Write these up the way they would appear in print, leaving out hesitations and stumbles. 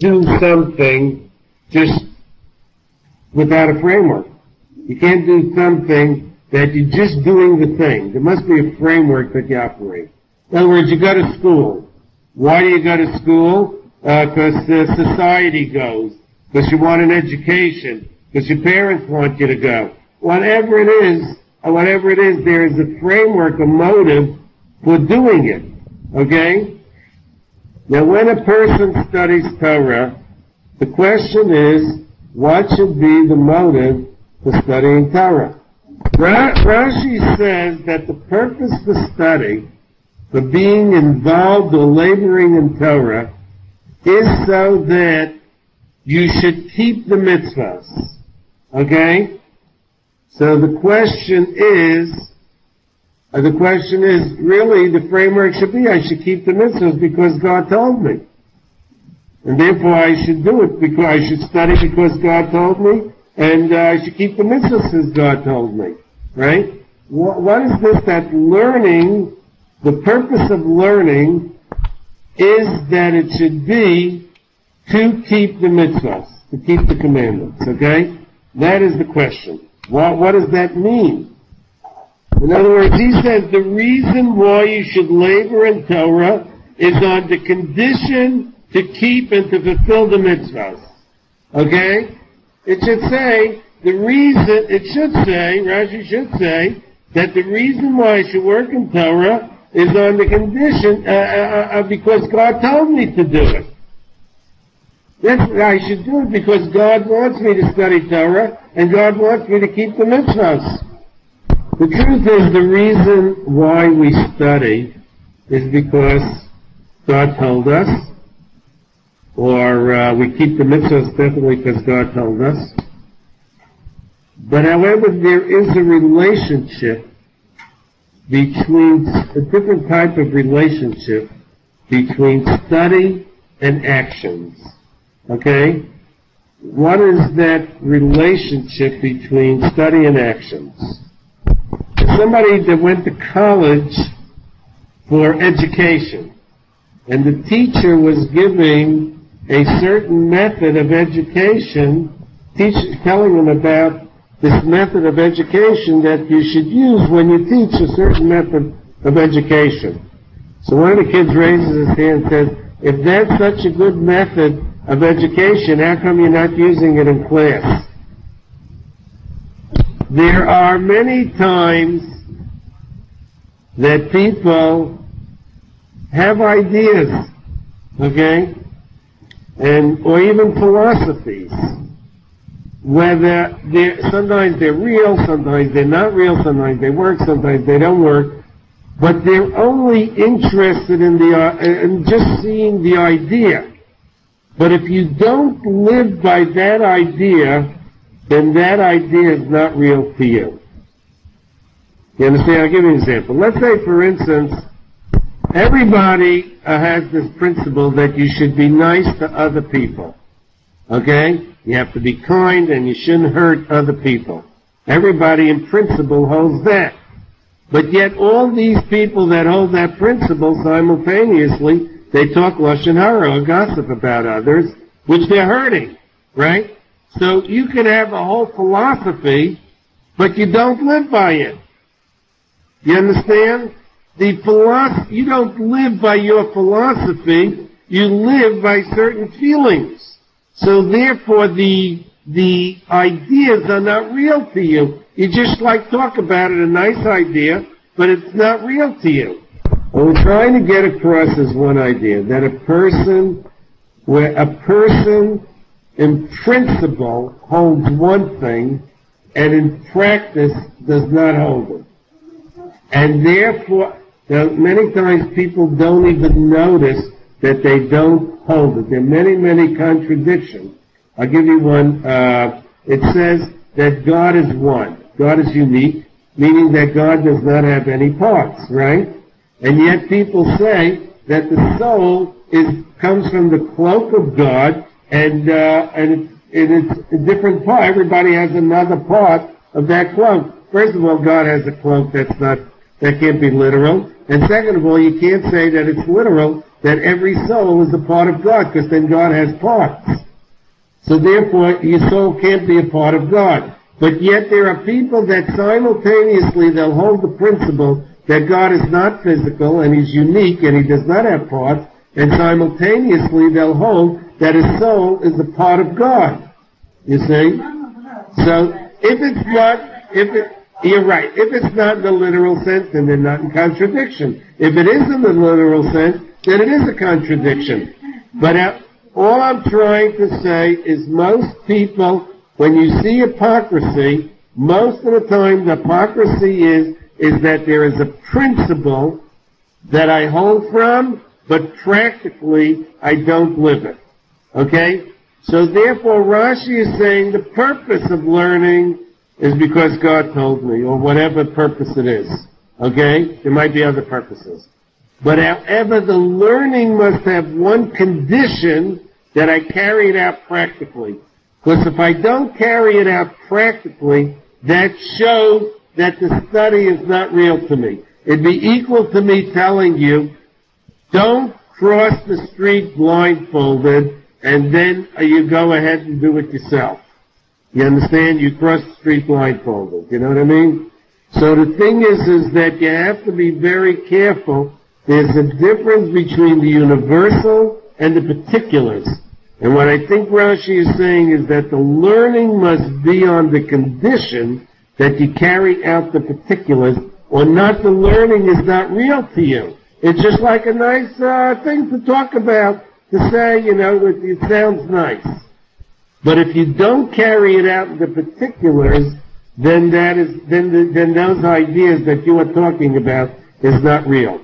do something just without a framework. You can't do something that you're just doing the thing. There must be a framework that you operate. In other words, you go to school. Why do you go to school? Because society goes. Because you want an education. Because your parents want you to go. Whatever it is, there is a framework, a motive for doing it. Okay? Now, when a person studies Torah, the question is, what should be the motive for studying Torah? Rashi says that the purpose for study, for being involved or laboring in Torah, is so that you should keep the mitzvahs. Okay? So the question is, really the framework should be, I should keep the mitzvahs because God told me. And therefore I should do it because I should study because God told me, and I should keep the mitzvahs as God told me. Right? What is this that learning, the purpose of learning is that it should be to keep the mitzvahs, to keep the commandments, okay? That is the question. What does that mean? In other words, he says the reason why you should labor in Torah is on the condition to keep and to fulfill the mitzvahs. Okay? Rashi should say, that the reason why I should work in Torah is on the condition, because God told me to do it. I should do it because God wants me to study Torah, and God wants me to keep the mitzvahs. The truth is, the reason why we study is because God told us, or we keep the mitzvahs definitely because God told us. But however, there is a relationship between, a different type of relationship between study and actions. Okay? What is that relationship between study and actions? Somebody that went to college for education, and the teacher was giving a certain method of education, telling them about this method of education that you should use when you teach a certain method of education. So one of the kids raises his hand and says, if that's such a good method of education, how come you're not using it in class? There are many times that people have ideas, okay, or even philosophies, whether sometimes they're real, sometimes they're not real, sometimes they work, sometimes they don't work, but they're only interested in just seeing the idea. But if you don't live by that idea, then that idea is not real to you. You understand? I'll give you an example. Let's say, for instance, everybody has this principle that you should be nice to other people. Okay? You have to be kind and you shouldn't hurt other people. Everybody in principle holds that. But yet all these people that hold that principle simultaneously, they talk lashon hara or gossip about others, which they're hurting, right? So you can have a whole philosophy, but you don't live by it. You understand? You don't live by your philosophy, you live by certain feelings. So therefore the ideas are not real to you. You just talk about it, a nice idea, but it's not real to you. What we're trying to get across is one idea, that a person in principle holds one thing, and in practice does not hold it. And therefore, many times people don't even notice that they don't hold it. There are many, many contradictions. I'll give you one. It says that God is one. God is unique, meaning that God does not have any parts, right? And yet people say that the soul comes from the cloak of God, and it's a different part. Everybody has another part of that cloak. First of all, God has a cloak that's That can't be literal. And second of all, you can't say that it's literal, that every soul is a part of God, because then God has parts. So therefore, your soul can't be a part of God. But yet there are people that simultaneously, they'll hold the principle that God is not physical and He's unique and He does not have parts, and simultaneously they'll hold that his soul is a part of God. You see? So if it's not, you're right. If it's not in the literal sense, then they're not in contradiction. If it is in the literal sense, then it is a contradiction. But all I'm trying to say is most people, when you see hypocrisy, most of the time the hypocrisy is that there is a principle that I hold from, but practically I don't live it. Okay? So therefore Rashi is saying the purpose of learning is because God told me, or whatever purpose it is. Okay? There might be other purposes. But however, the learning must have one condition, that I carry it out practically. Because if I don't carry it out practically, that shows that the study is not real to me. It'd be equal to me telling you, don't cross the street blindfolded, and then you go ahead and do it yourself. You understand? You cross the street blindfolded. You know what I mean? So the thing is that you have to be very careful. There's a difference between the universal and the particulars. And what I think Rashi is saying is that the learning must be on the condition that you carry out the particulars, or not, the learning is not real to you. It's just like a nice thing to talk about, to say, you know, it sounds nice. But if you don't carry it out in the particulars, then then those ideas that you are talking about is not real.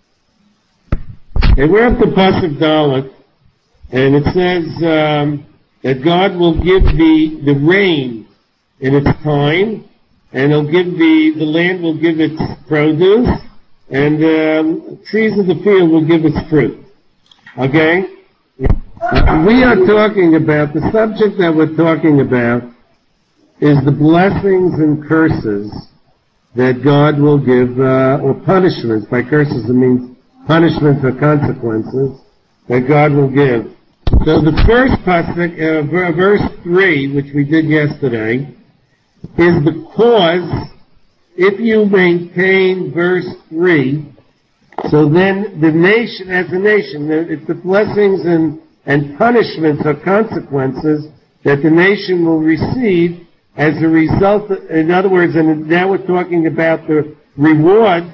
And we're at the Pasuk Dalet, and it says that God will give the rain in its time, and He'll give the land will give its produce, and trees of the field will give its fruit. Okay? We are talking about, the subject that we're talking about is the blessings and curses that God will give, or punishments. By curses it means punishments or consequences that God will give. So the first pasuk, verse 3, which we did yesterday, is the cause. If you maintain verse 3, so then the nation, as a nation, it's the blessings and punishments or consequences that the nation will receive as a result, in other words, and now we're talking about the rewards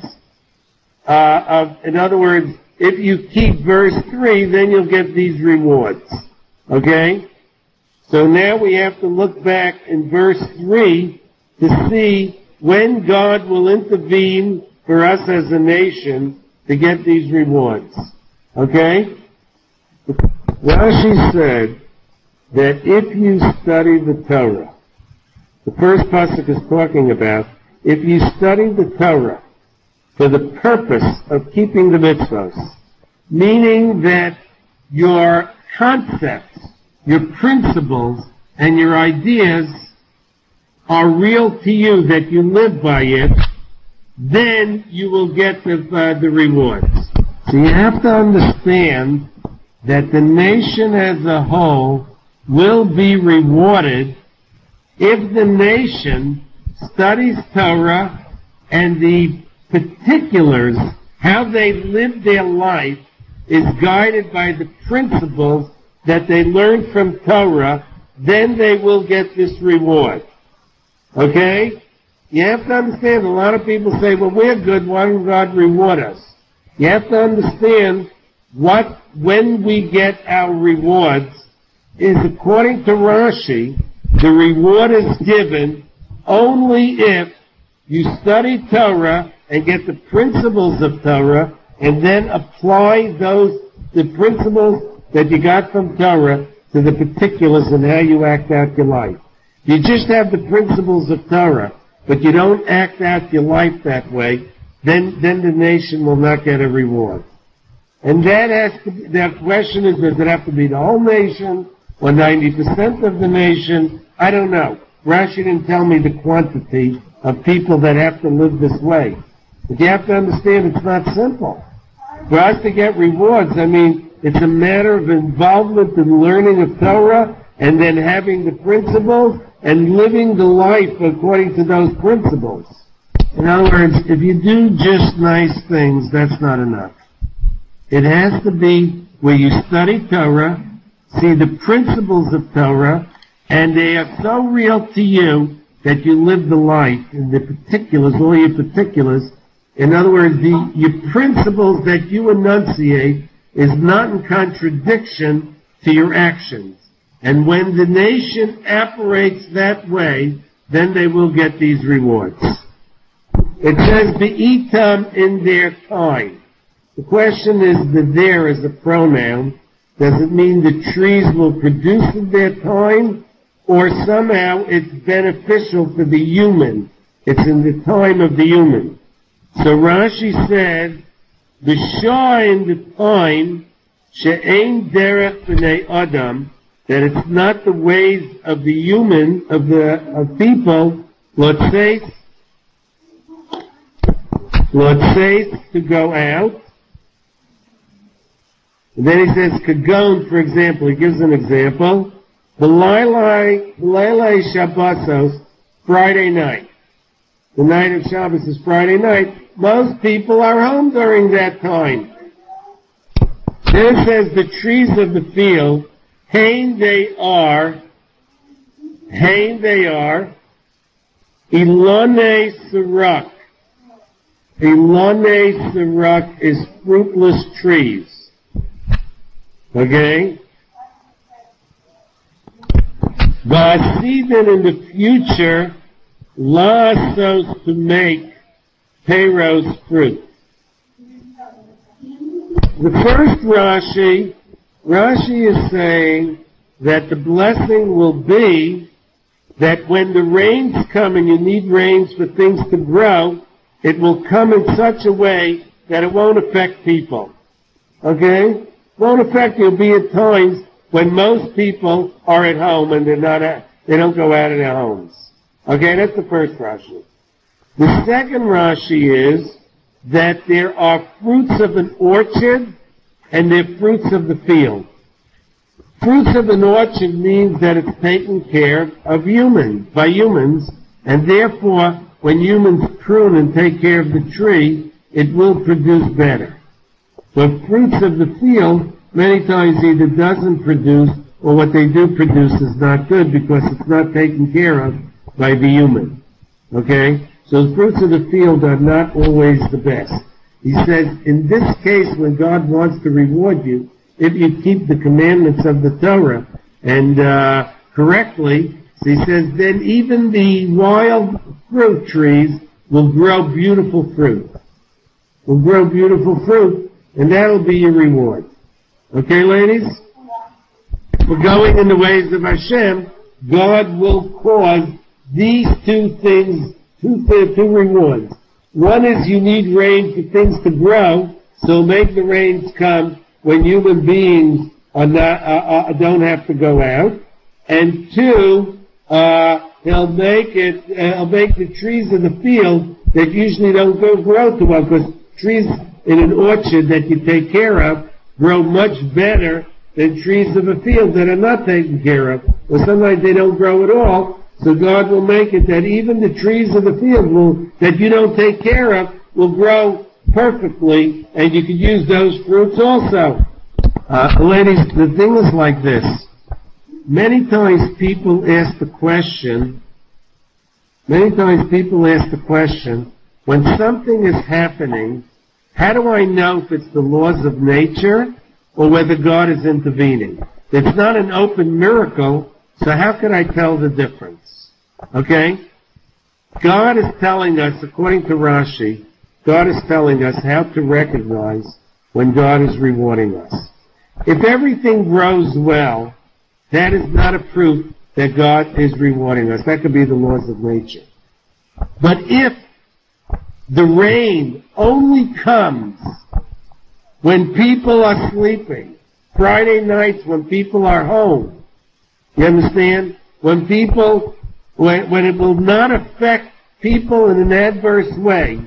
in other words, if you keep verse 3, then you'll get these rewards. Okay? So now we have to look back in verse 3 to see when God will intervene for us as a nation to get these rewards. Okay? Rashi said that if you study the Torah, the first pasuk is talking about, if you study the Torah for the purpose of keeping the mitzvahs, meaning that your concepts, your principles, and your ideas are real to you, that you live by it, then you will get the rewards. So you have to understand that the nation as a whole will be rewarded if the nation studies Torah and the particulars, how they live their life, is guided by the principles that they learn from Torah, then they will get this reward. Okay? You have to understand, a lot of people say, well, we're good, why don't God reward us? You have to understand when we get our rewards is, according to Rashi, the reward is given only if you study Torah and get the principles of Torah and then apply the principles that you got from Torah to the particulars and how you act out your life. You just have the principles of Torah, but you don't act out your life that way, then the nation will not get a reward. And that question is, does it have to be the whole nation or 90% of the nation? I don't know. Rashi didn't tell me the quantity of people that have to live this way. But you have to understand it's not simple. For us to get rewards, it's a matter of involvement in learning of Torah and then having the principles and living the life according to those principles. In other words, if you do just nice things, that's not enough. It has to be where you study Torah, see the principles of Torah, and they are so real to you that you live the life in the particulars, all your particulars. In other words, your principles that you enunciate is not in contradiction to your actions. And when the nation operates that way, then they will get these rewards. It says, Be'itam in their time. The question is, the there is a pronoun. Does it mean the trees will produce in their time? Or somehow it's beneficial for the human? It's in the time of the human. So Rashi said, B'shah in the time, she'ein derech b'nei Adam, that it's not the ways of the human, of people, let's say, to go out. And then he says, Kagon, for example, he gives an example. B'lailai Shabbosos, Friday night. The night of Shabbos is Friday night. Most people are home during that time. Then it says, the trees of the field, Hain they are, Ilone Sirak. Ilone Sirak is fruitless trees. Okay? But I see that in the future, La'asos to make Peiros fruit. The first Rashi is saying that the blessing will be that when the rains come and you need rains for things to grow, it will come in such a way that it won't affect people. Okay? It won't affect you. It'll be at times when most people are at home and they don't go out of their homes. Okay, that's the first Rashi. The second Rashi is that there are fruits of an orchard and there are fruits of the field. Fruits of an orchard means that it's taken care of by humans, and therefore when humans prune and take care of the tree, it will produce better. But fruits of the field many times either doesn't produce, or what they do produce is not good because it's not taken care of by the human. Okay? So the fruits of the field are not always the best. He says, in this case, when God wants to reward you, if you keep the commandments of the Torah and correctly, so he says, then even the wild fruit trees will grow beautiful fruit. Will grow beautiful fruit, and that'll be your reward. Okay, ladies? For going in the ways of Hashem, God will cause these two things, two rewards. One is you need rain for things to grow, so make the rains come when human beings don't have to go out. And two, he'll make the trees in the field that usually don't grow too well, because trees in an orchard that you take care of grow much better than trees of a field that are not taken care of. Or sometimes they don't grow at all. So God will make it that even the trees of the field that you don't take care of will grow perfectly, and you can use those fruits also. Ladies, the thing is like this. Many times people ask the question, when something is happening, how do I know if it's the laws of nature or whether God is intervening? It's not an open miracle, so how could I tell the difference? Okay? God is telling us, according to Rashi, God is telling us how to recognize when God is rewarding us. If everything grows well, that is not a proof that God is rewarding us. That could be the laws of nature. But if the rain only comes when people are sleeping, Friday nights when people are home, you understand? When it will not affect people in an adverse way,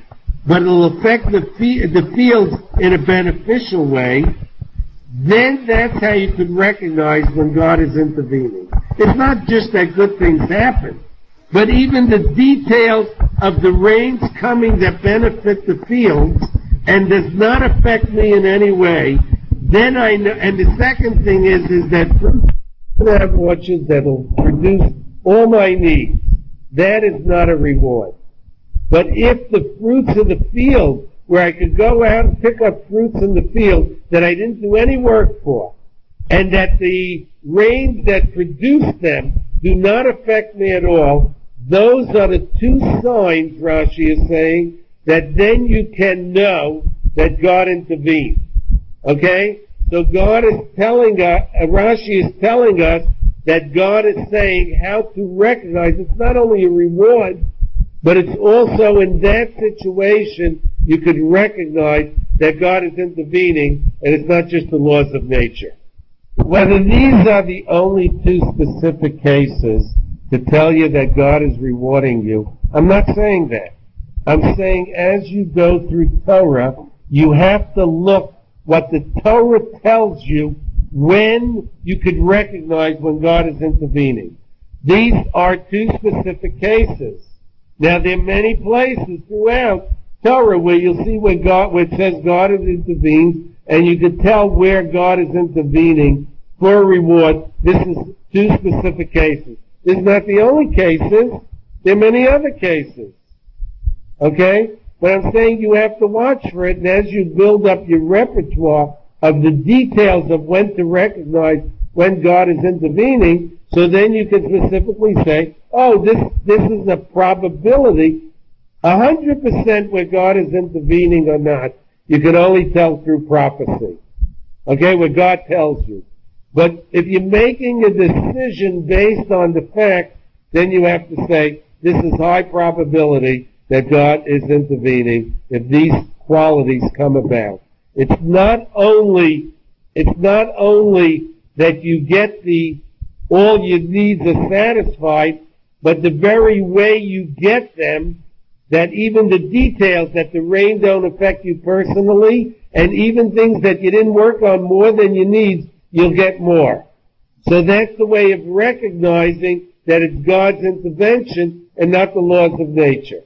but it'll affect the fields in a beneficial way, then that's how you could recognize when God is intervening. It's not just that good things happen, but even the details of the rains coming that benefit the fields and does not affect me in any way, then I know. And the second thing is that fruits that have orchards that will produce all my needs, that is not a reward. But if the fruits of the field, where I could go out and pick up fruits in the field that I didn't do any work for, and that the rains that produce them do not affect me at all, those are the two signs, Rashi is saying, that then you can know that God intervened. Okay? So God is telling us, Rashi is telling us that God is saying how to recognize it's not only a reward, but it's also in that situation you could recognize that God is intervening and it's not just the laws of nature. Whether these are the only two specific cases to tell you that God is rewarding you, I'm not saying that. I'm saying as you go through Torah, you have to look what the Torah tells you when you could recognize when God is intervening. These are two specific cases. Now there are many places throughout Torah where you'll see where it says God has intervened, and you can tell where God is intervening for a reward. This is two specific cases. This is not the only cases. There are many other cases. Okay? But I'm saying you have to watch for it, and as you build up your repertoire of the details of when to recognize when God is intervening, so then you can specifically say, oh, this is a probability, 100% where God is intervening or not. You can only tell through prophecy. Okay, where God tells you. But if you're making a decision based on the fact, then you have to say, this is high probability that God is intervening if these qualities come about. It's not only that you get all your needs are satisfied, but the very way you get them, that even the details, that the rain don't affect you personally, and even things that you didn't work on more than you need, you'll get more. So that's the way of recognizing that it's God's intervention and not the laws of nature.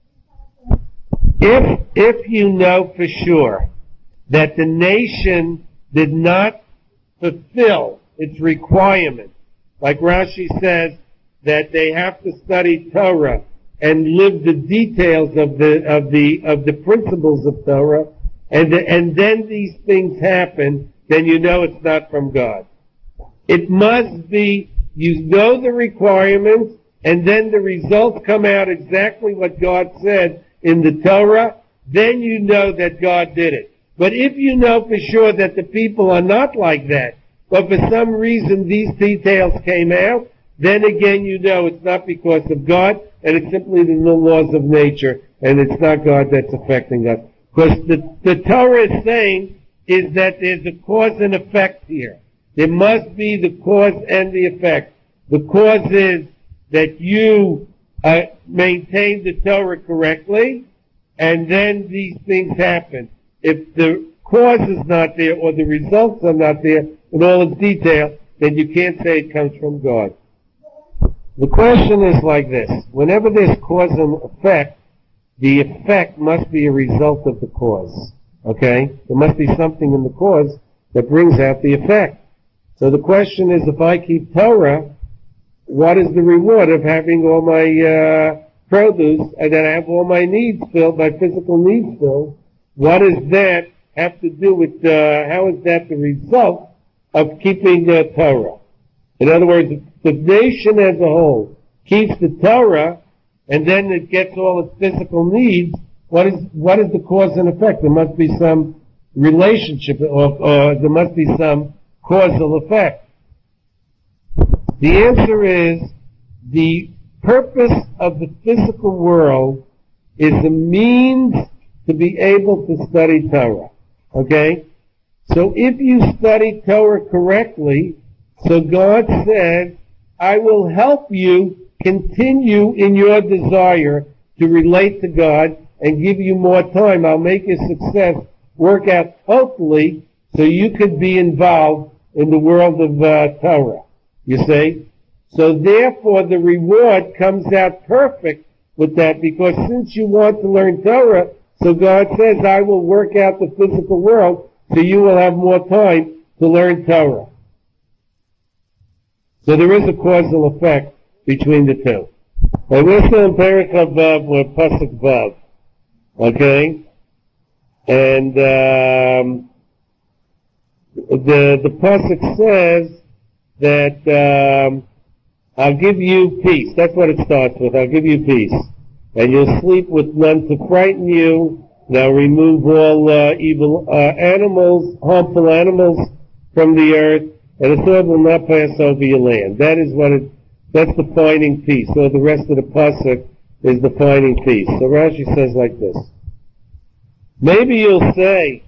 If you know for sure that the nation did not fulfill its requirement, like Rashi says that they have to study Torah and live the details of the principles of Torah, and then these things happen, then you know it's not from God. It must be, you know the requirements, and then the results come out exactly what God said in the Torah, then you know that God did it. But if you know for sure that the people are not like that, but for some reason these details came out, then again you know it's not because of God, and it's simply the laws of nature, and it's not God that's affecting us. Because the Torah is saying is that there's a cause and effect here. There must be the cause and the effect. The cause is that you maintain the Torah correctly, and then these things happen. If the cause is not there, or the results are not there in all its detail, then you can't say it comes from God. The question is like this. Whenever there's cause and effect, the effect must be a result of the cause. Okay? There must be something in the cause that brings out the effect. So the question is, if I keep Torah, what is the reward of having all my produce, and that I have all my needs filled, my physical needs filled? What does that have to do with, how is that the result of keeping Torah? In other words, the nation as a whole keeps the Torah, and then it gets all its physical needs, what is the cause and effect? There must be some relationship, or there must be some causal effect. The answer is, the purpose of the physical world is a means to be able to study Torah. Okay? So if you study Torah correctly, so God says, I will help you continue in your desire to relate to God and give you more time. I'll make your success work out totally so you could be involved in the world of Torah. You see? So therefore the reward comes out perfect with that, because since you want to learn Torah, so God says, I will work out the physical world so you will have more time to learn Torah. So there is a causal effect between the two. And we're still in Perek Vav, we're Pasuk Vav. Okay? And the Pasuk says that I'll give you peace. That's what it starts with. I'll give you peace. And you'll sleep with none to frighten you. Now remove all evil animals, harmful animals from the earth, and the sword will not pass over your land. That is that's defining peace. So the rest of the pasuk is defining peace. So Rashi says like this. Maybe you'll say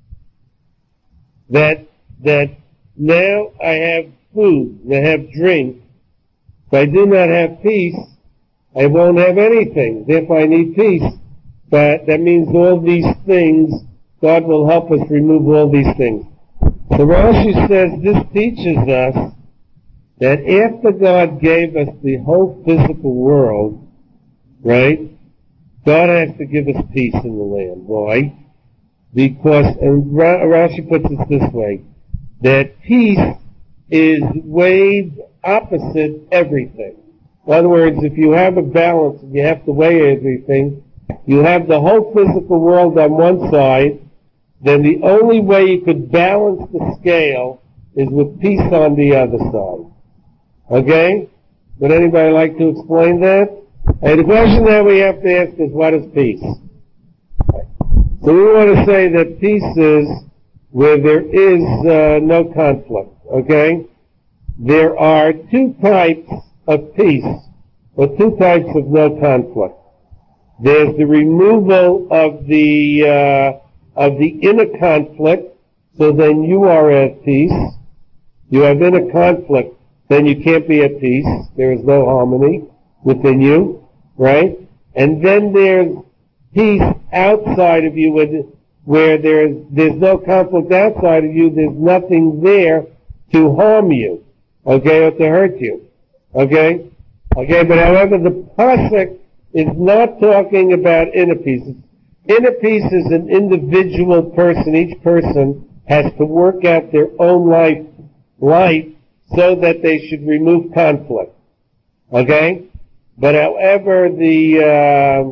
that now I have food, and I have drink. If I do not have peace, I won't have anything. Therefore I need peace. But that means all these things, God will help us remove all these things. So Rashi says this teaches us that after God gave us the whole physical world, right, God has to give us peace in the land. Why? Because, and Rashi puts it this way, that peace is weighed opposite everything. In other words, if you have a balance and you have to weigh everything, you have the whole physical world on one side, then the only way you could balance the scale is with peace on the other side. Okay? Would anybody like to explain that? And the question that we have to ask is, what is peace? So we want to say that peace is where there is no conflict. Okay? There are two types of peace, or two types of no conflict. There's the removal of the inner conflict, so then you are at peace. You have inner conflict, then you can't be at peace. There is no harmony within you, right? And then there's peace outside of you, where there's no conflict outside of you. There's nothing there to harm you, okay, or to hurt you, okay? Okay, but however, the pasuk is not talking about inner peace. Inner peace is an individual person. Each person has to work out their own life so that they should remove conflict. Okay? But however, the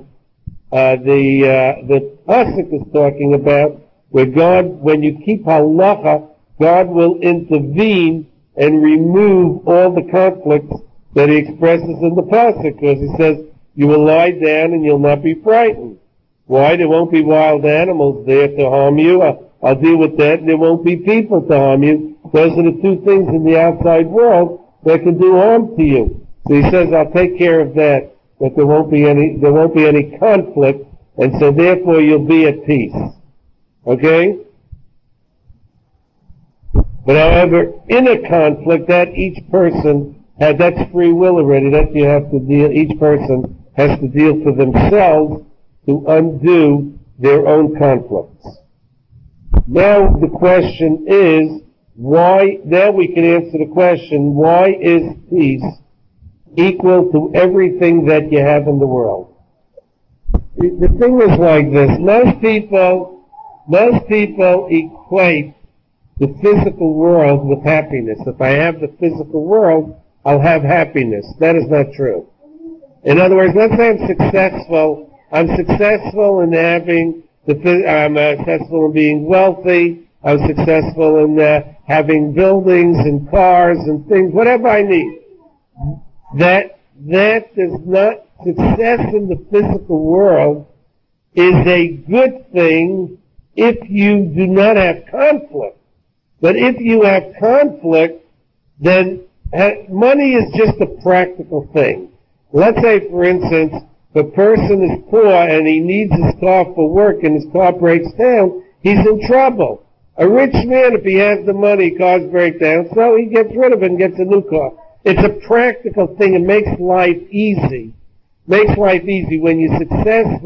pasuk is talking about where God, when you keep halacha, God will intervene and remove all the conflicts that he expresses in the pasuk, because he says, you will lie down and you'll not be frightened. Why? There won't be wild animals there to harm you. I'll deal with that. And there won't be people to harm you. Those are the two things in the outside world that can do harm to you. So he says, I'll take care of that. But there won't be any conflict, and so therefore you'll be at peace. Okay? But however, inner conflict, that each person has, that's free will already. That you have to deal, each person has to deal for themselves to undo their own conflicts. Now the question is, why, now we can answer the question, why is peace equal to everything that you have in the world? The thing is like this, most people equate the physical world with happiness. If I have the physical world, I'll have happiness. That is not true. In other words, let's say I'm successful in having I'm successful in being wealthy, I'm successful in having buildings and cars and things, whatever I need. That does not, success in the physical world is a good thing if you do not have conflict. But if you have conflict, then money is just a practical thing. Let's say, for instance, the person is poor and he needs his car for work and his car breaks down, he's in trouble. A rich man, if he has the money, cars break down, so he gets rid of it and gets a new car. It's a practical thing. It makes life easy. Makes life easy. When you're successful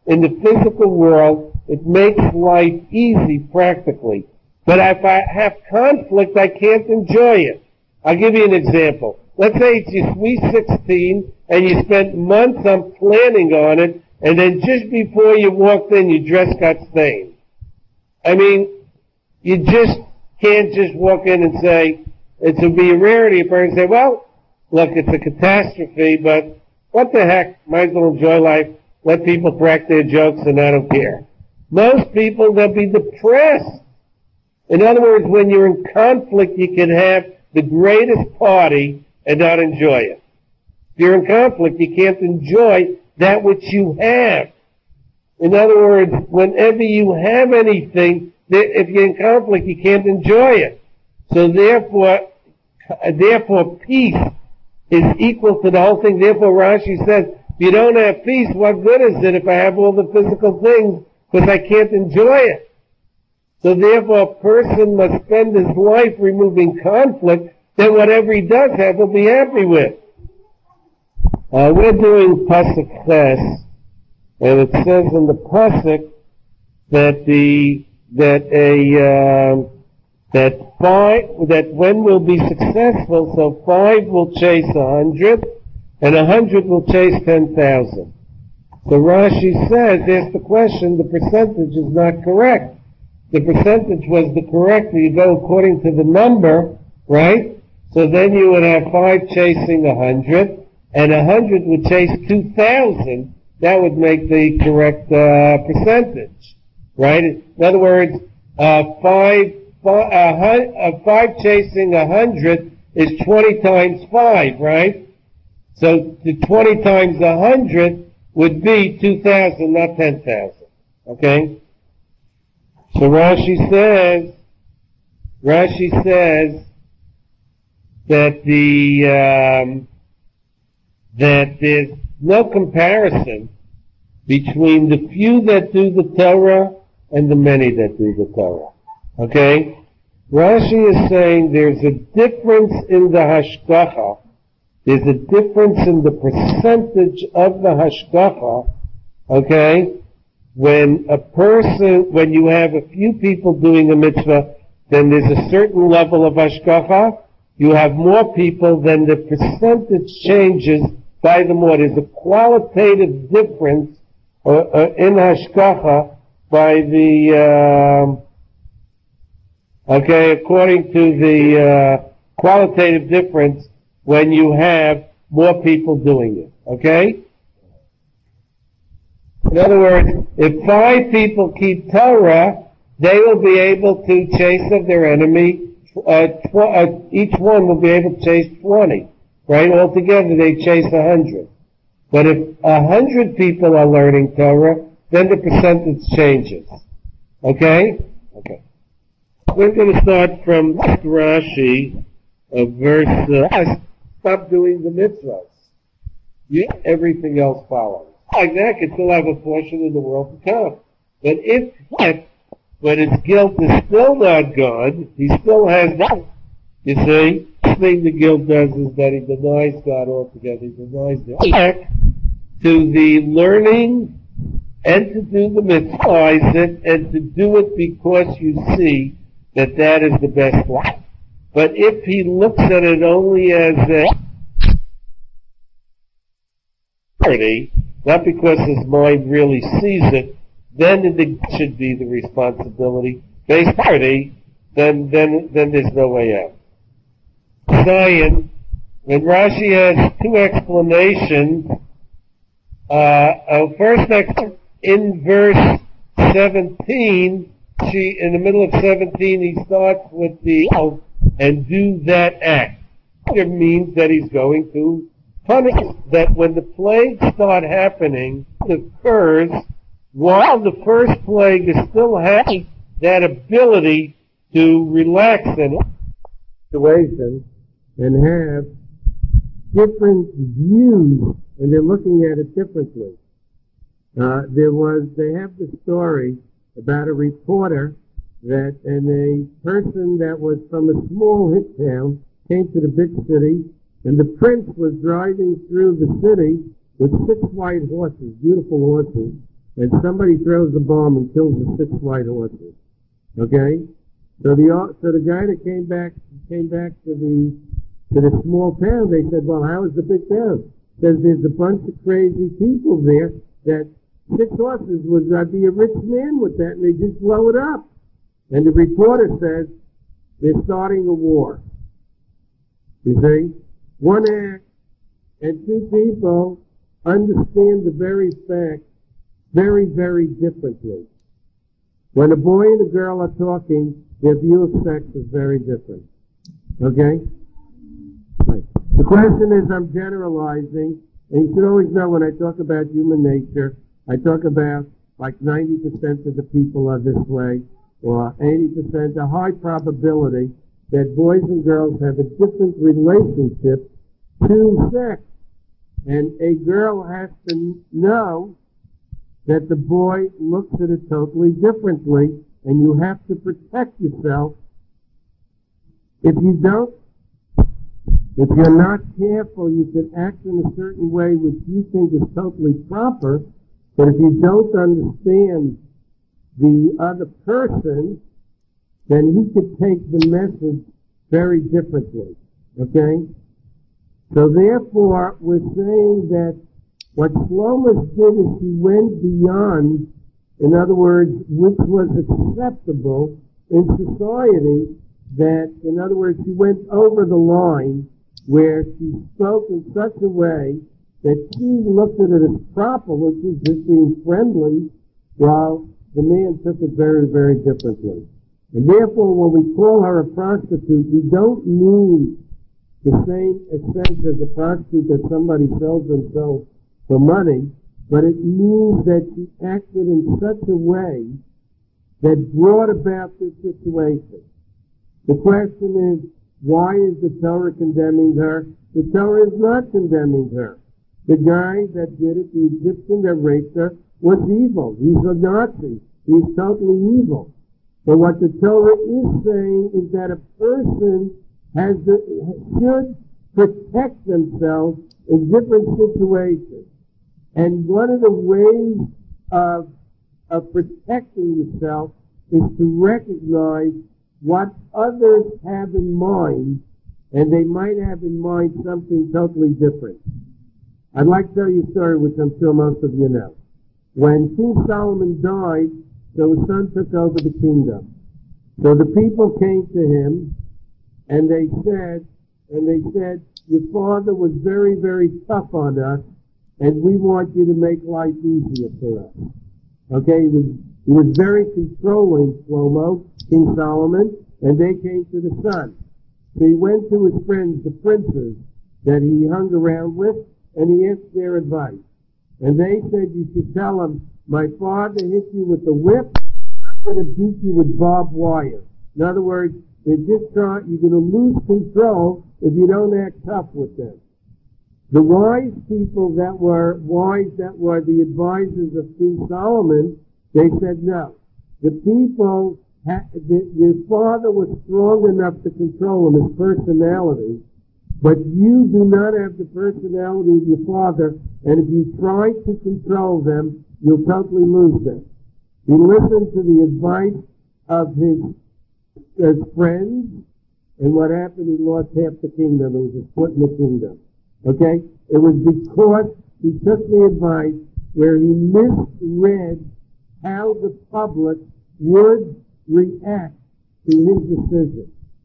in the physical world, it makes life easy practically. But if I have conflict, I can't enjoy it. I'll give you an example. Let's say it's your sweet 16 and you spent months on planning on it, and then just before you walked in, your dress got stained. I mean, you just can't just walk in and say, it would be a rarity if I say, well, look, it's a catastrophe, but what the heck, might as well enjoy life, let people crack their jokes and I don't care. Most people, they'll be depressed. In other words, when you're in conflict, you can have the greatest party and not enjoy it. If you're in conflict, you can't enjoy that which you have. In other words, whenever you have anything, if you're in conflict, you can't enjoy it. So therefore, peace is equal to the whole thing. Therefore, Rashi says, if you don't have peace, what good is it if I have all the physical things, because I can't enjoy it? So therefore, a person must spend his life removing conflict, then whatever he does have, he'll be happy with. We're doing Pasuk Ches, and it says in the Pasuk that that when we'll be successful, so 5 will chase 100, and 100 will chase 10,000. So Rashi says, there's the question, the percentage is not correct. The percentage was the correct, you go according to the number, right? So then you would have 5 chasing 100, and 100 would chase 2,000. That would make the correct percentage, right? In other words, 5 chasing 100 is 20 times 5, right? So the 20 times 100 would be 2,000, not 10,000. Okay? So Rashi says that that there's no comparison between the few that do the Torah and the many that do the Torah. Okay? Rashi is saying there's a difference in the hashgacha. There's a difference in the percentage of the hashgacha. Okay? When you have a few people doing a mitzvah, then there's a certain level of hashgacha. You have more people, then the percentage changes by the more. There's a qualitative difference in hashgacha by the, according to the qualitative difference when you have more people doing it. Okay? In other words, if 5 people keep Torah, they will be able to chase of their enemy. Each one will be able to chase 20, right? Altogether, they chase 100. But if 100 people are learning Torah, then the percentage changes. Okay? Okay. We're going to start from Rashi, verse. Stop doing the mitzvahs. Everything else follows. Like that, could still have a portion in the world to come. But when his guilt is still not gone, he still has that. You see, the thing the guilt does is that he denies God altogether. He denies the back to the learning and to do the mitzvahs and to do it because you see that that is the best life. But if he looks at it only as a not because his mind really sees it, then it should be the responsibility. Based party, then there's no way out. Zion, when Rashi has 2 explanations, first in verse 17, in the middle of 17, he starts with the and do that act. It means that he's going to punish, that when the plagues start happening, it occurs while the first plague is still having that ability to relax in a situation and have different views, and they're looking at it differently. They have the story about a reporter and a person that was from a small hick town came to the big city, and the prince was driving through the city with 6 white horses, beautiful horses, and somebody throws a bomb and kills the 6 white horses. Okay? So the guy that came back to the small town, they said, well, how is the big town? Says there's a bunch of crazy people there that 6 horses would be a rich man with that, and they just blow it up. And the reporter says, they're starting a war. You see? One act and 2 people understand the very fact very, very differently. When a boy and a girl are talking, their view of sex is very different. Okay? Right. The question is, I'm generalizing, and you should always know when I talk about human nature, I talk about like 90% of the people are this way, or 80%, a high probability that boys and girls have a different relationship to sex. And a girl has to know that the boy looks at it totally differently, and you have to protect yourself. If you don't, if you're not careful, you can act in a certain way which you think is totally proper, but if you don't understand the other person, then he could take the message very differently. Okay? So therefore, we're saying that what Shlomo did is he went beyond, in other words, which was acceptable in society, that, in other words, he went over the line where she spoke in such a way that she looked at it as proper, which is just being friendly, while the man took it very, very differently. And therefore, when we call her a prostitute, we don't mean the same sense as a prostitute that somebody sells themselves for money, but it means that she acted in such a way that brought about this situation. The question is, why is the Torah condemning her? The Torah is not condemning her. The guy that did it, the Egyptian that raped her, was evil. He's a Nazi. He's totally evil. But what the Torah is saying is that a person should protect themselves in different situations. And one of the ways of protecting yourself is to recognize what others have in mind, and they might have in mind something totally different. I'd like to tell you a story which I'm sure most of you know. When King Solomon died, so his son took over the kingdom. So the people came to him, and they said, your father was very, very tough on us, and we want you to make life easier for us. Okay, he was very controlling, Shlomo, King Solomon, and they came to the son. So he went to his friends, the princes, that he hung around with, and he asked their advice. And they said, you should tell him, my father hit you with the whip, I'm going to beat you with barbed wire. In other words, you're going to lose control if you don't act tough with them. The wise people that were the advisors of King Solomon, they said no. The people, your father was strong enough to control him, his personality, but you do not have the personality of your father, and if you try to control them, you'll totally lose them. He listened to the advice of his friends, and what happened, he lost half the kingdom. It was a split in the kingdom. Okay? It was because he took the advice where he misread how the public would react to his decision.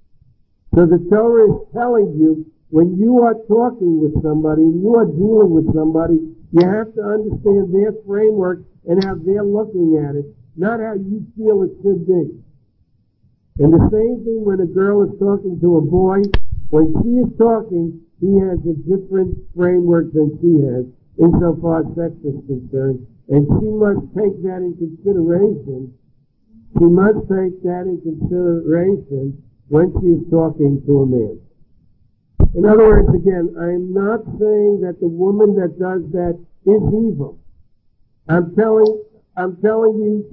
So the Torah is telling you, when you are talking with somebody, and you are dealing with somebody, you have to understand their framework and how they're looking at it, not how you feel it should be. And the same thing when a girl is talking to a boy, when she is talking, he has a different framework than she has, insofar as sex is concerned, and she must take that in consideration. She must take that in consideration when she is talking to a man. In other words, again, I am not saying that the woman that does that is evil. I'm telling you,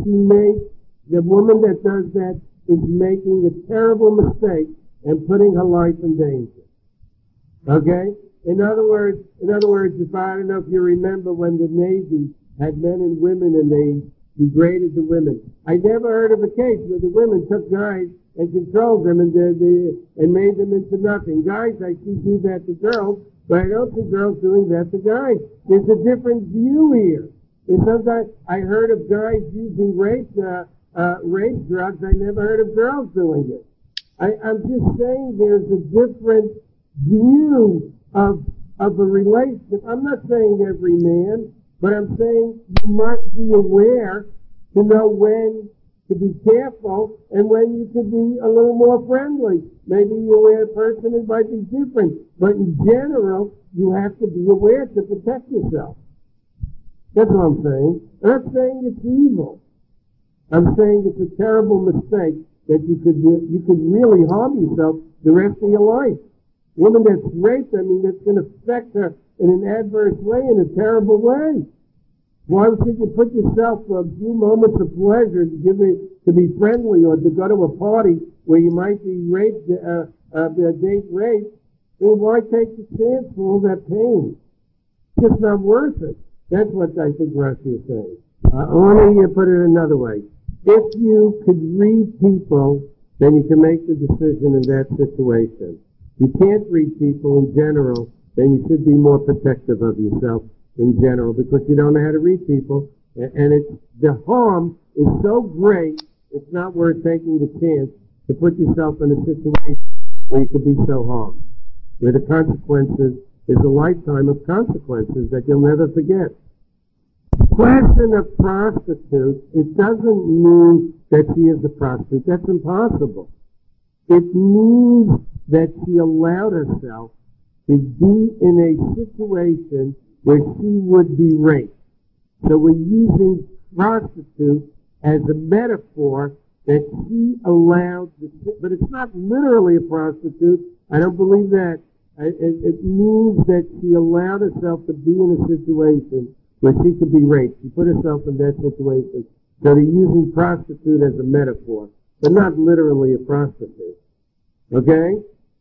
the woman that does that is making a terrible mistake and putting her life in danger. Okay? In other words, if I don't know if you remember when the Navy had men and women and they degraded the women. I never heard of a case where the women took guys and controlled them and made them into nothing. Guys, I see do that to girls, but I don't see girls doing that to guys. There's a different view here. And sometimes I heard of guys using rape drugs. I never heard of girls doing it. I'm just saying there's a different view of a relationship. I'm not saying every man, but I'm saying you must be aware to know when to be careful and when you can be a little more friendly. Maybe you're aware person, it might be different. But in general, you have to be aware to protect yourself. That's what I'm saying. I'm not saying it's evil. I'm saying it's a terrible mistake that you could really harm yourself the rest of your life. A woman that's raped, that's going to affect her in an adverse way, in a terrible way. Why should you put yourself for a few moments of pleasure to be friendly or to go to a party where you might be raped, date raped? Well, why take the chance for all that pain? It's just not worth it. That's what I think Rashi is saying. Let me put it another way. If you could read people, then you can make the decision in that situation. You can't read people in general, then you should be more protective of yourself in general because you don't know how to read people. And the harm is so great, it's not worth taking the chance to put yourself in a situation where you could be so harmed. Where the consequences is a lifetime of consequences that you'll never forget. Question of prostitute, it doesn't mean that she is a prostitute. That's impossible. It means that she allowed herself to be in a situation where she would be raped. So we're using prostitute as a metaphor that she allowed, but it's not literally a prostitute. I don't believe that. It means that she allowed herself to be in a situation where she could be raped. She put herself in that situation. So they're using prostitute as a metaphor, but not literally a prostitute. Okay?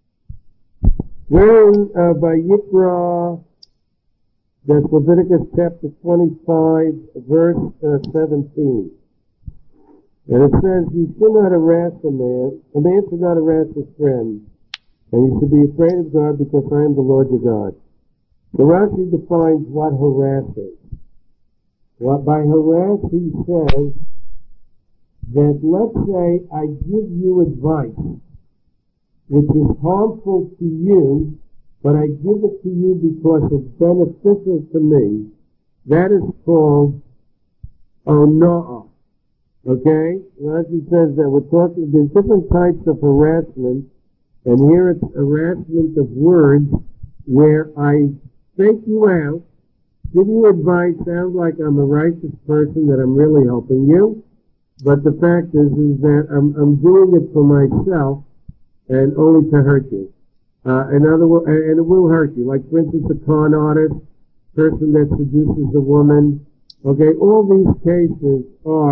We're in Vayikra, that's Leviticus chapter 25, verse 17. And it says, you should not harass a man should not harass his friend, and you should be afraid of God because I am the Lord your God. The Rashi defines what harass is. By harass, he says that let's say I give you advice which is harmful to you, but I give it to you because it's beneficial to me. That is called ona'ah. Okay? Rashi says that there's different types of harassment, and here it's harassment of words where I fake you out, give you advice, sounds like I'm a righteous person, that I'm really helping you, but the fact is that I'm doing it for myself and only to hurt you. In other words, and it will hurt you. Like, for instance, a con artist, person that seduces a woman. Okay, all these cases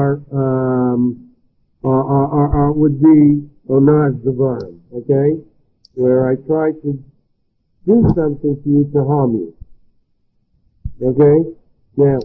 would be onaz devarim. Okay, where I try to do something to you to harm you. Okay? Now,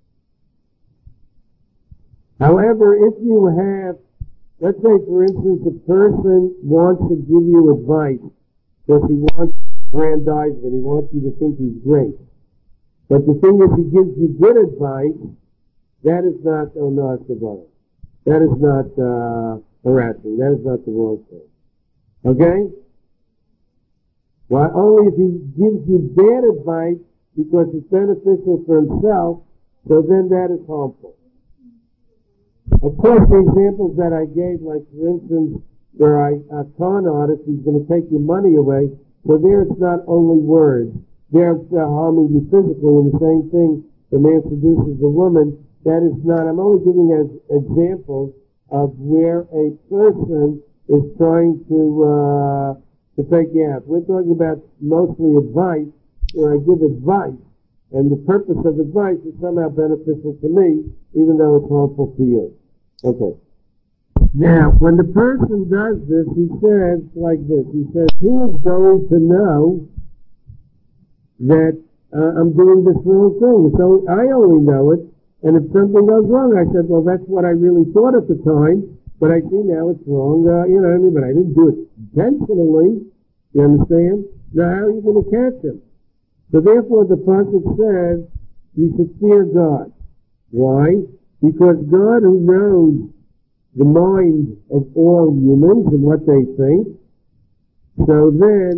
however, if you have, let's say for instance, a person wants to give you advice because he wants grandizement, he wants you to think he's great. But the thing is, he gives you good advice, that is not onas devarim. That is not harassing. That is not the wrong thing. Okay? Well, only if he gives you bad advice because it's beneficial for himself, so then that is harmful. Of course, the examples that I gave, like for instance, where a con artist, he's going to take your money away, so there it's not only words. There it's harming you physically, and the same thing, the man seduces a woman, that is not, I'm only giving as examples of where a person is trying to take you out. We're talking about mostly advice, where I give advice, and the purpose of advice is somehow beneficial to me, even though it's harmful to you. Okay. Now, when the person does this, he says like this. He says, who is going to know that I'm doing this wrong thing? So I only know it, And if something goes wrong, I said, well, that's what I really thought at the time, but I see now it's wrong, you know what I mean? But I didn't do it intentionally, you understand? Now, how are you going to catch him? So therefore, the prophet says, you should fear God. Why? Because God, who knows the mind of all humans and what they think, so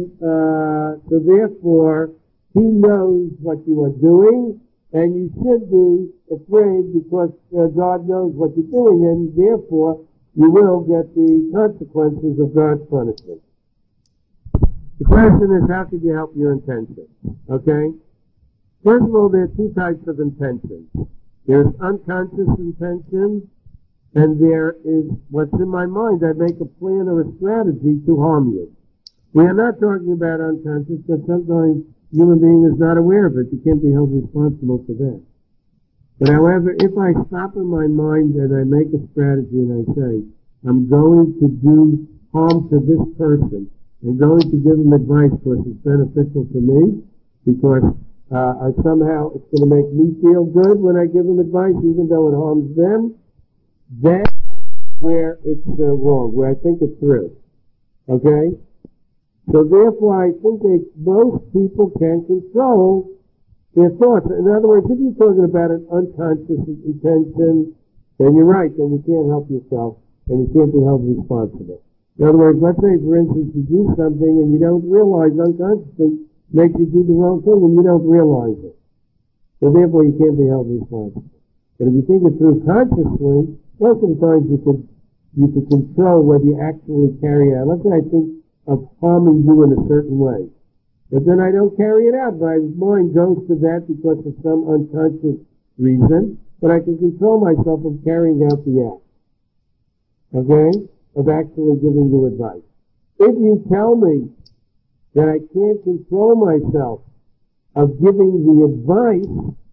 therefore, He knows what you are doing, and you should be afraid because God knows what you're doing, and therefore you will get the consequences of God's punishment. The question is, how can you help your intention? Okay? First of all, there are two types of intentions. There's unconscious intention, and there is what's in my mind. I make a plan or a strategy to harm you. We are not talking about unconscious, because sometimes human being is not aware of it. You can't be held responsible for that. But however, if I stop in my mind and I make a strategy and I say, I'm going to do harm to this person, I'm going to give them advice because it's beneficial to me, because somehow it's going to make me feel good when I give them advice, even though it harms them, that's where it's wrong, where I think it's through. Okay? So therefore, I think that most people can control their thoughts. In other words, if you're talking about an unconscious intention, then you're right, then you can't help yourself, and you can't be held responsible. In other words, let's say, for instance, you do something and you don't realize unconsciously, makes you do the wrong thing and you don't realize it. So therefore, you can't be held responsible. But if you think it through consciously, most of the times you could control whether you actually carry it out. Let's say I think of harming you in a certain way. But then I don't carry it out. My mind goes to that because of some unconscious reason, but I can control myself from carrying out the act. Okay? Of actually giving you advice. If you tell me that I can't control myself of giving the advice,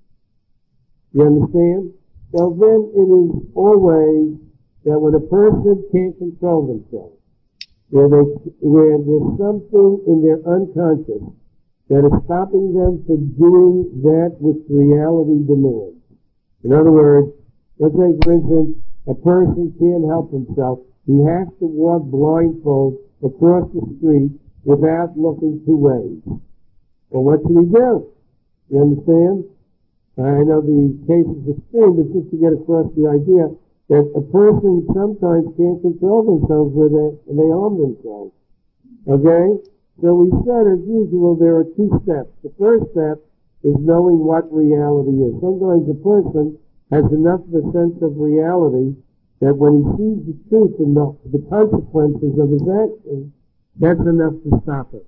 you understand? Well, then it is always that when a person can't control themselves, where there's something in their unconscious that is stopping them from doing that which reality demands. In other words, let's say, for instance, a person can't help himself. He has to walk blindfold across the street without looking two ways. Well, what should he do? You understand? I know the case is extreme, but just to get across the idea that a person sometimes can't control themselves and they harm themselves. Okay? So we said, as usual, there are two steps. The first step is knowing what reality is. Sometimes a person has enough of a sense of reality that when he sees the truth and the consequences of his actions, that's enough to stop it.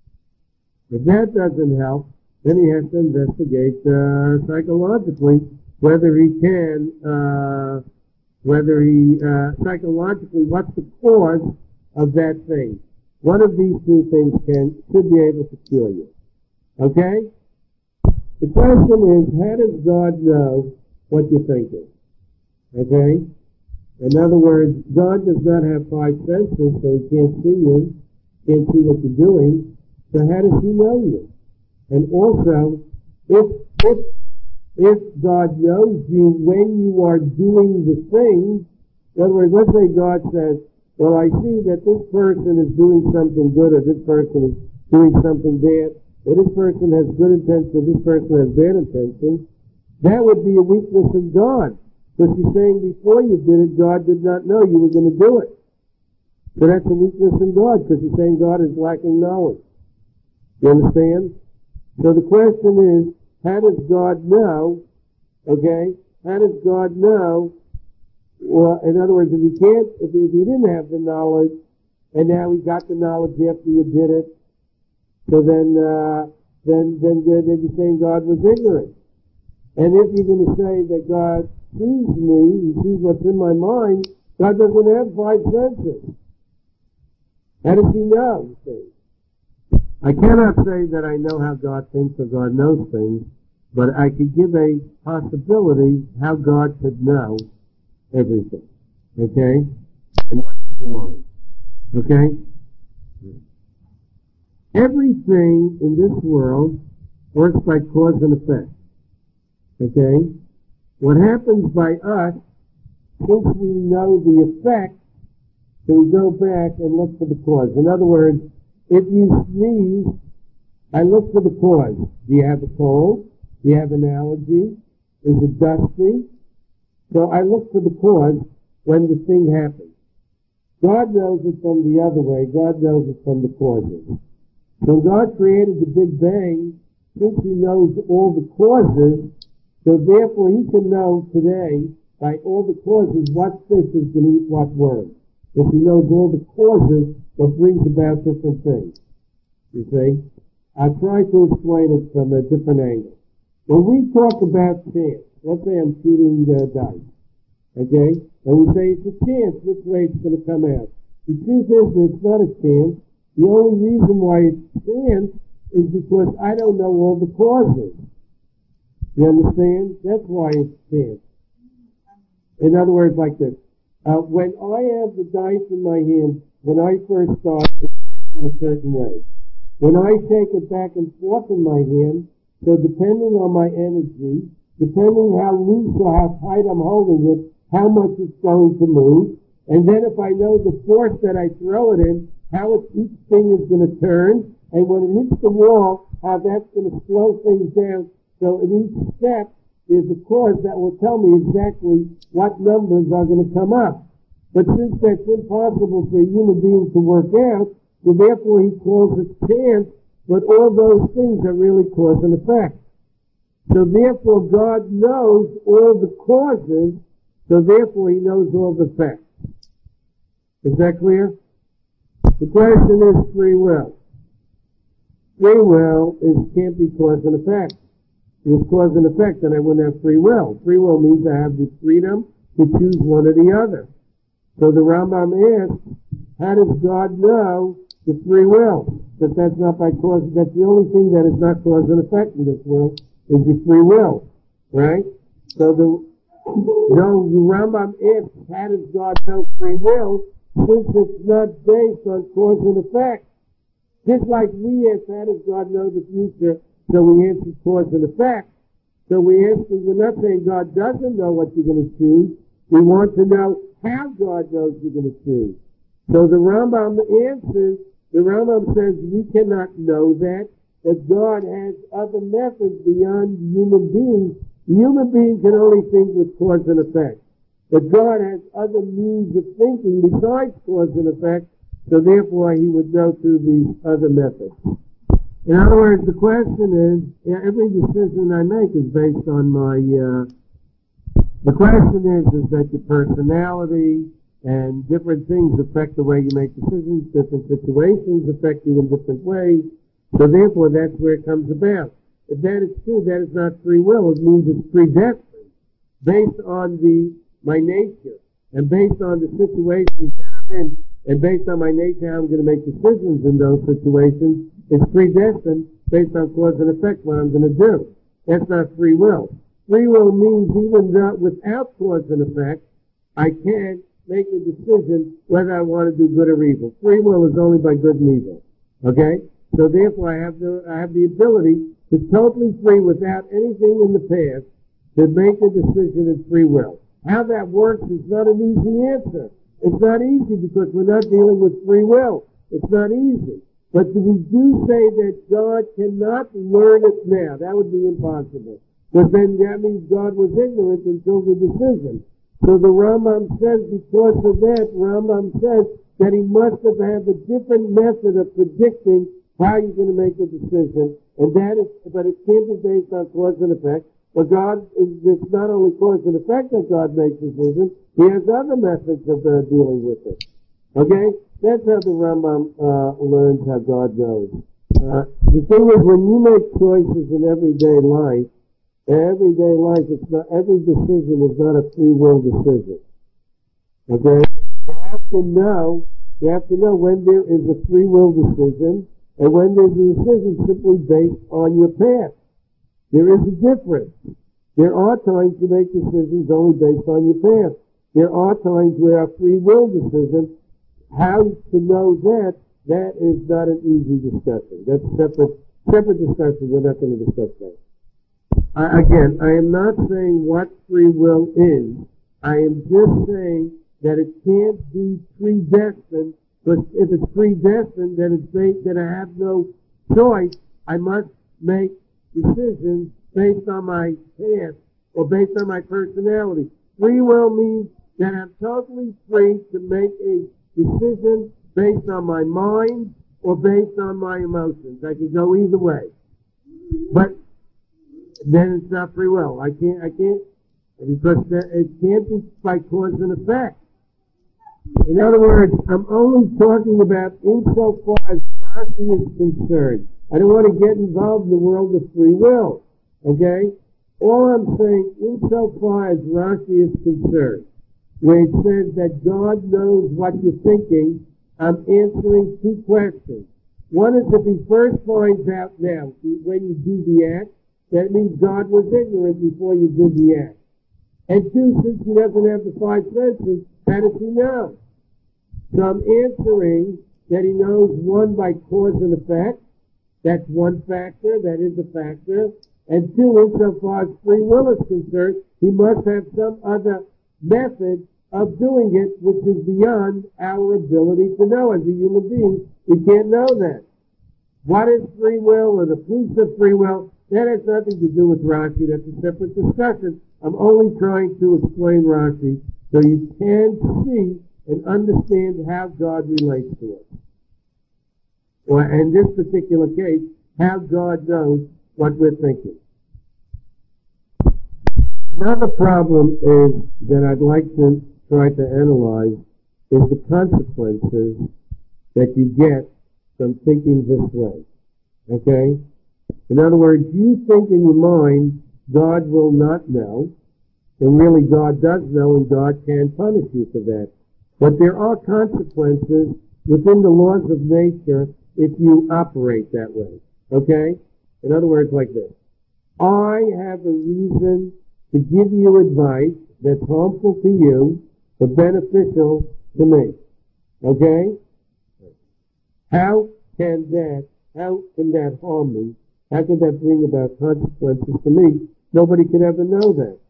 If that doesn't help, then he has to investigate psychologically whether he can, psychologically, what's the cause of that thing. One of these two things should be able to cure you. Okay? The question is, how does God know what you're thinking? Okay? In other words, God does not have five senses, so He can't see you, can't see what you're doing. So how does He know you? And also, if God knows you when you are doing the thing, in other words, let's say God says, well, I see that this person is doing something good, or this person is doing something bad, or this person has good intentions, or this person has bad intentions, that would be a weakness in God. Because you're saying before you did it, God did not know you were going to do it. So that's a weakness in God, because you're saying God is lacking knowledge. You understand? So the question is, how does God know? Okay? How does God know? Well, in other words, if he didn't have the knowledge, and now he got the knowledge after you did it, so then you're saying God was ignorant. And if you're going to say that God sees me, He sees what's in my mind, God doesn't have five senses. How does He know things? I cannot say that I know how God thinks or God knows things, but I could give a possibility how God could know everything. Okay? And what's in your mind. Okay? Everything in this world works by cause and effect. Okay? What happens by us, since we know the effect, so we go back and look for the cause. In other words, if you sneeze, I look for the cause. Do you have a cold? Do you have an allergy? Is it dusty? So I look for the cause when the thing happens. God knows it from the other way. God knows it from the causes. So God created the Big Bang, since he knows all the causes, so therefore he can know today, by all the causes, what fish is going to eat what worm. If he knows all the causes, what brings about different things. You see? I'll try to explain it from a different angle. When we talk about chance, let's say I'm shooting dice, okay? And we say it's a chance which way it's going to come out. The truth is it's not a chance. The only reason why it's chance is because I don't know all the causes. You understand? That's why it's chance. In other words, like this. When I have the dice in my hand, when I first start, it's facing a certain way. When I take it back and forth in my hand, so depending on my energy, depending how loose or how tight I'm holding it, how much it's going to move, and then if I know the force that I throw it in, how each thing is going to turn, and when it hits the wall, how that's going to slow things down. So in each step is a cause that will tell me exactly what numbers are going to come up. But since that's impossible for a human being to work out, so therefore he calls it chance, but all those things are really cause and effect. So therefore God knows all the causes, so therefore he knows all the effects. Is that clear? The question is free will. Free will can't be cause and effect. If it's cause and effect, then I wouldn't have free will. Free will means I have the freedom to choose one or the other. So the Rambam asks, how does God know the free will? That's not by cause. That's the only thing that is not cause and effect in this world is the free will, right? So the Rambam asks, how does God know free will? Since it's not based on cause and effect. Just like we ask, how does God know the future? So we answer cause and effect. So we're not saying God doesn't know what you're going to choose. We want to know how God knows you're going to choose. So the Rambam answers, the Rambam says we cannot know that God has other methods beyond human beings. Human beings can only think with cause and effect. But God has other means of thinking besides cause and effect, so therefore he would know through these other methods. In other words, the question is, every decision I make is based on the question is that your personality and different things affect the way you make decisions, different situations affect you in different ways, so therefore that's where it comes about. If that is true, that is not free will, it means it's predestined, based on my nature, and based on the situations that I'm in, and based on my nature how I'm going to make decisions in those situations, it's predestined based on cause and effect what I'm going to do. That's not free will. Free will means even without cause and effect, I can't make a decision whether I want to do good or evil. Free will is only by good and evil. Okay? So therefore I have the ability to totally free without anything in the past to make a decision in free will. How that works is not an easy answer. It's not easy because we're not dealing with free will. It's not easy. But we do say that God cannot learn it now. That would be impossible. But then that means God was ignorant until the decision. So the Rambam says because of that, Rambam says that he must have had a different method of predicting how you're going to make a decision. And but it can't be based on cause and effect. But it's not only cause and effect that God makes decisions, he has other methods of dealing with it. Okay? That's how the Rambam learns how God knows. The thing is, when you make choices in everyday life, every decision is not a free will decision. Okay? You have to know when there is a free will decision and when there's a decision simply based on your past. There is a difference. There are times you make decisions only based on your past. There are times where a free will decision, how to know that is not an easy discussion. That's separate discussion. We're not going to discuss that. Again, I am not saying what free will is. I am just saying that it can't be predestined, but if it's predestined, then it's based that I have no choice. I must make decisions based on my past or based on my personality. Free will means that I'm totally free to make a decision based on my mind or based on my emotions. I can go either way. But then it's not free will. I can't, because it can't be by cause and effect. In other words, I'm only talking about insofar as Rashi is concerned. I don't want to get involved in the world of free will. Okay? All I'm saying, insofar as Rashi is concerned, where it says that God knows what you're thinking, I'm answering two questions. One is if he first finds out now, when you do the act, that means God was ignorant before you did the act. And two, since he doesn't have the five senses, how does he know? So I'm answering that he knows, one, by cause and effect. That's one factor, that is a factor. And two, insofar as free will is concerned, he must have some other method of doing it which is beyond our ability to know. As a human being, we can't know that. What is free will or the proofs of free will? That has nothing to do with Rashi. That's a separate discussion. I'm only trying to explain Rashi so you can see and understand how God relates to us. Or in this particular case, how God knows what we're thinking. Another problem is that I'd like to try to analyze is the consequences that you get from thinking this way. Okay? In other words, you think in your mind God will not know, and really God does know, and God can punish you for that. But there are consequences within the laws of nature if you operate that way. Okay? In other words, like this. I have a reason to give you advice that's harmful to you, but beneficial to me. Okay? How can that harm me? How can that bring about consequences to me? Nobody could ever know that.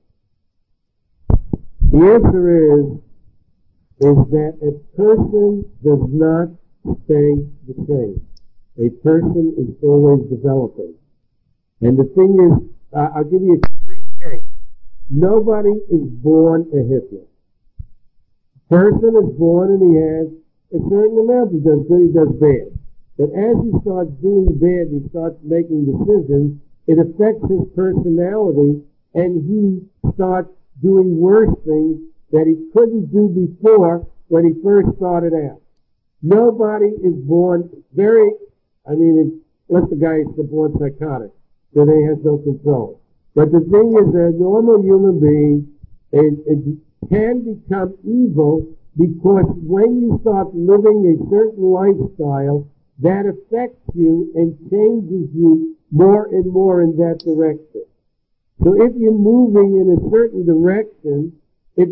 The answer is that a person does not stay the same. A person is always developing. And the thing is, I'll give you a extreme case. Nobody is born a Hitler. A person is born and he has a certain amount. He does good, he does bad. But as he starts doing bad, he starts making decisions, it affects his personality, and he starts doing worse things that he couldn't do before when he first started out. Nobody is born unless the guy is born psychotic, so they have no control. But the thing is, a normal human being it can become evil because when you start living a certain lifestyle, that affects you and changes you more and more in that direction. So if you're moving in a certain direction, if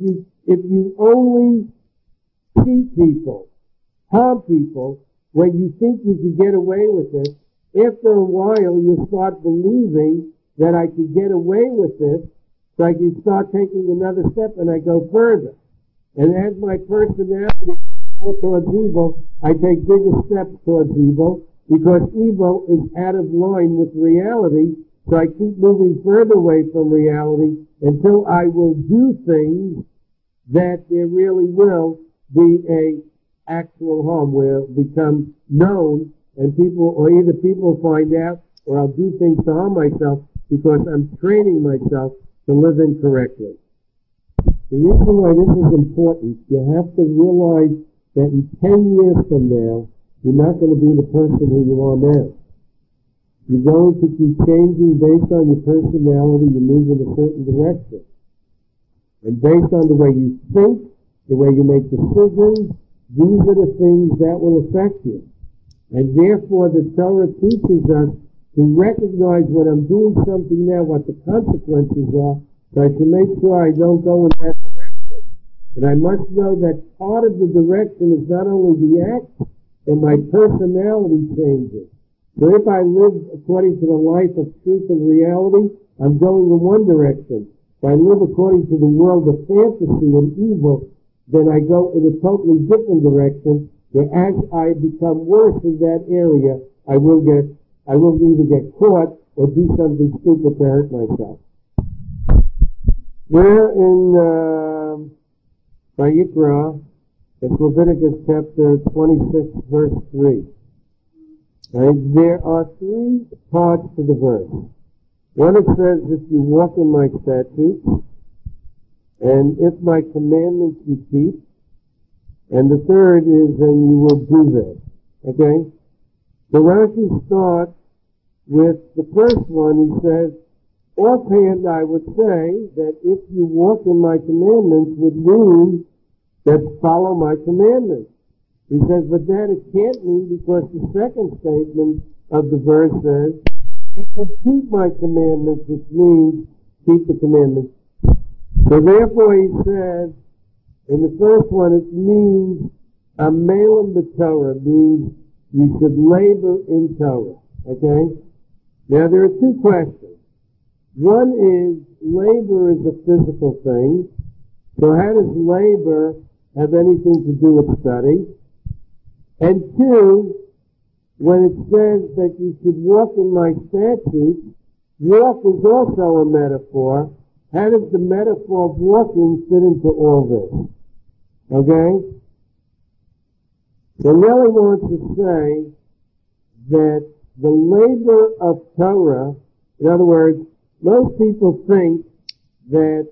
you only cheat people, harm people, when you think you can get away with it, after a while you'll start believing that I can get away with this, so I can start taking another step and I go further. And as my personality goes more towards evil, I take bigger steps towards evil, because evil is out of line with reality, so I keep moving further away from reality until I will do things that there really will be a actual harm, will become known, and either people find out, or I'll do things to harm myself because I'm training myself to live incorrectly. The reason why this is important, you have to realize that in 10 years from now, you're not going to be the person who you are now. You're going to keep changing based on your personality. You move in a certain direction. And based on the way you think, the way you make decisions, these are the things that will affect you. And therefore the Torah teaches us to recognize when I'm doing something now, what the consequences are, so I can make sure I don't go in that direction. And I must know that part of the direction is not only the act, but my personality changes. So if I live according to the life of truth and reality, I'm going in one direction. If I live according to the world of fantasy and evil, then I go in a totally different direction, where as I become worse in that area, I will either get caught or do something stupid to hurt myself. We're in Vayikra, it's Leviticus chapter 26, verse 3. Right? There are three parts to the verse. One, it says, if you walk in my statutes, and if my commandments you keep, and the third is, and you will do that. Okay? The Rashi starts with the first one. He says, offhand I would say that if you walk in my commandments would mean that follow my commandments. He says, but that it can't mean, because the second statement of the verse says, you will keep my commandments, which means keep the commandments. So therefore he says, in the first one it means amelim b'Torah, means you should labor in Torah. Okay? Now there are two questions. One is, labor is a physical thing, so how does labor have anything to do with study? And two, when it says that you should walk in my statutes, walk is also a metaphor. How does the metaphor of walking fit into all this? Okay? So Nelly wants to say that the labor of Torah, in other words, most people think that,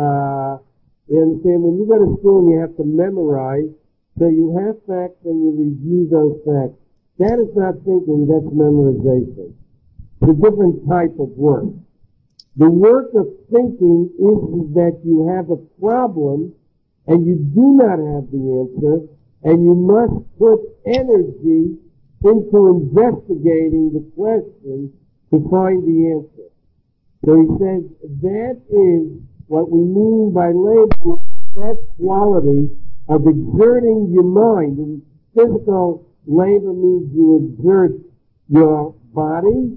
you understand, when you go to school and you have to memorize, so you have facts and you review those facts. That is not thinking, that's memorization. It's a different type of work. The work of thinking is that you have a problem and you do not have the answer, and you must put energy into investigating the question to find the answer. So he says that is what we mean by labor, that quality of exerting your mind. And physical labor means you exert your body.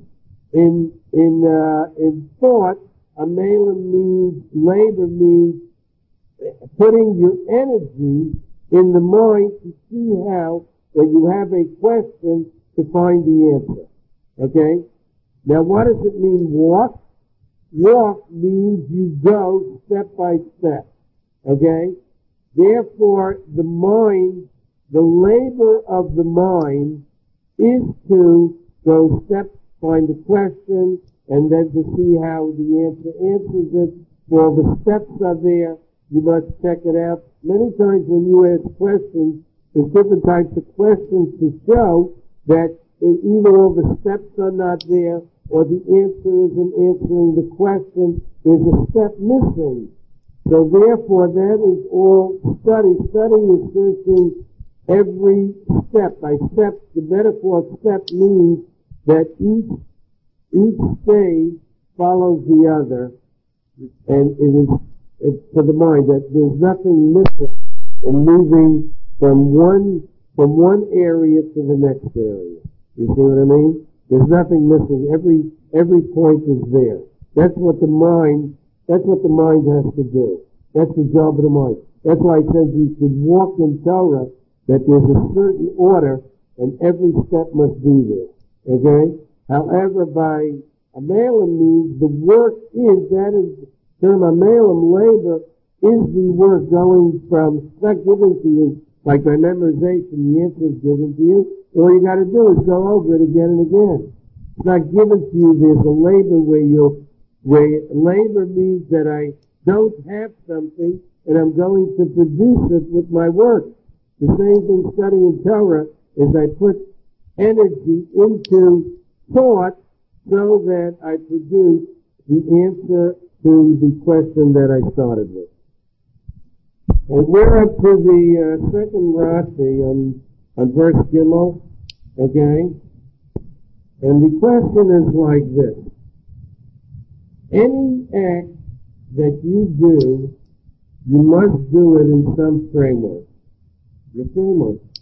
In thought, labor means putting your energy in the mind to see how, when you have a question, to find the answer. Okay? Now what does it mean, walk? Walk means you go step by step. Okay? Therefore, the mind, the labor of the mind is to go step, find a question, and then to see how the answer answers it. Well, the steps are there. You must check it out. Many times when you ask questions, there's different types of questions to show that either all the steps are not there, or the answer isn't answering the question. There's a step missing. So therefore, that is all study. Study is searching every step by step. The metaphor of step means that each stage follows the other, and it's to the mind that there's nothing missing in moving from one area to the next area. You see what I mean? There's nothing missing. Every point is there. That's what the mind has to do. That's the job of the mind. That's why it says you should walk in Torah, that there's a certain order and every step must be there. Okay? However, by amelim means the work is, that is the term amelim, labor, is the work going from, it's not given to you like by memorization, the answer is given to you. All you got to do is go over it again and again. It's not given to you. There's a labor where labor means that I don't have something and I'm going to produce it with my work. The same thing studying Torah is I put energy into thought so that I produce the answer to the question that I started with. And we're up to the second Rashi on verse Gimel, okay? And the question is like this. Any act that you do, you must do it in some framework. The framework.